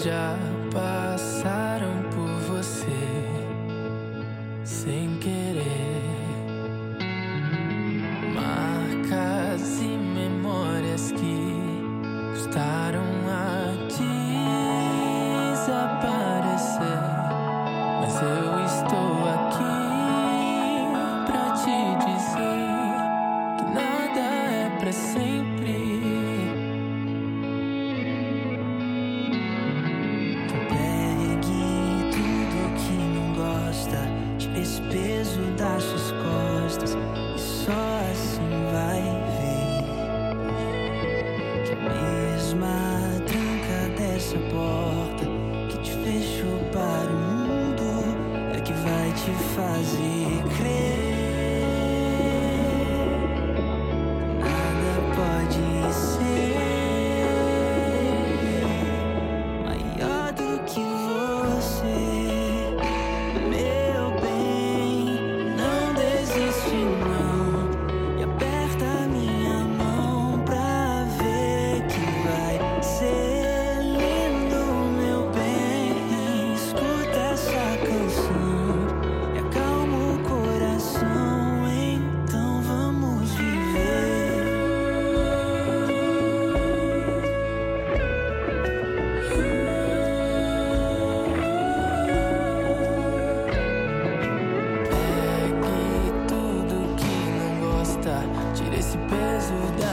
já passaram por você sem querer. Marcas e memórias que custaram a desaparecer. Mas eu estou aqui pra te dizer que nada é pra sempre. Tira esse peso das suas costas e só assim vai ver que a mesma tranca dessa porta que te fechou para o mundo é que vai te fazer crer. Nada pode ser maior do que você. Tira esse peso da